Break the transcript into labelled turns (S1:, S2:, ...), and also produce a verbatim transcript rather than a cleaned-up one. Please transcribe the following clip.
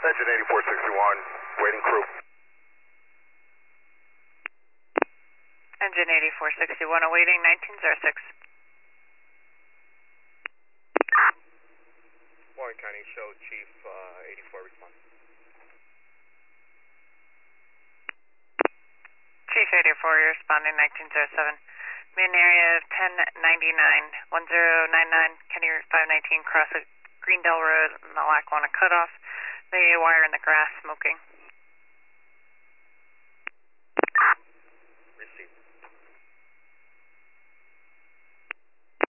S1: Engine eighty-four sixty-one, waiting crew.
S2: Engine eighty-four sixty-one, awaiting nineteen oh six.
S3: Warren County, show Chief uh, eighty-four respond.
S2: Chief eighty-four, you're responding nineteen oh seven. Main area of ten ninety-nine, ten ninety-nine, Kenny Route five nineteen, cross at Greendale Road, in the Lackawanna cutoff. The wire in the grass smoking.